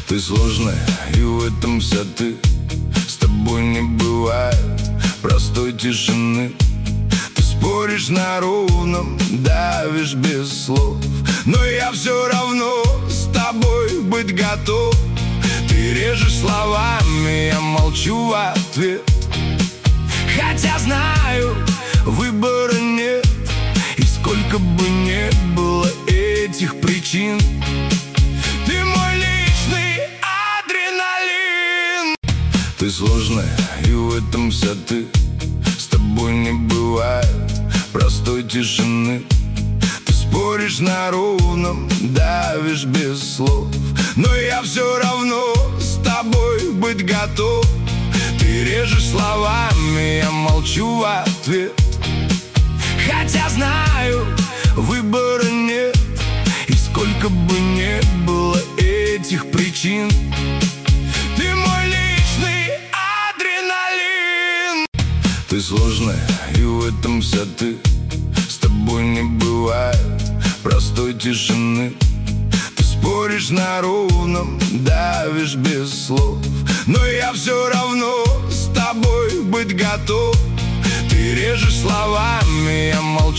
Ты сложная, и в этом вся ты. С тобой не бывает простой тишины. Ты споришь на ровном, давишь без слов, но я все равно с тобой быть готов. Ты режешь словами, я молчу в ответ, хотя знаю, выбора нет. И сколько бы ни было этих причин, ты мой личный адреналин. Ты сложная, и в этом вся ты. С тобой не бывает простой тишины. Ты споришь на ровном, давишь без слов, но я все равно с тобой быть готов. Ты режешь словами, я молчу в ответ, хотя знаю, выбора нет. И сколько бы ни было этих причин, ты мой личный адреналин. Ты сложная, и в этом вся ты. С тобой не бывает простой тишины. Ты споришь на ровном, давишь без слов, но я все равно с тобой быть готов. Ты режешь словами, я молчу.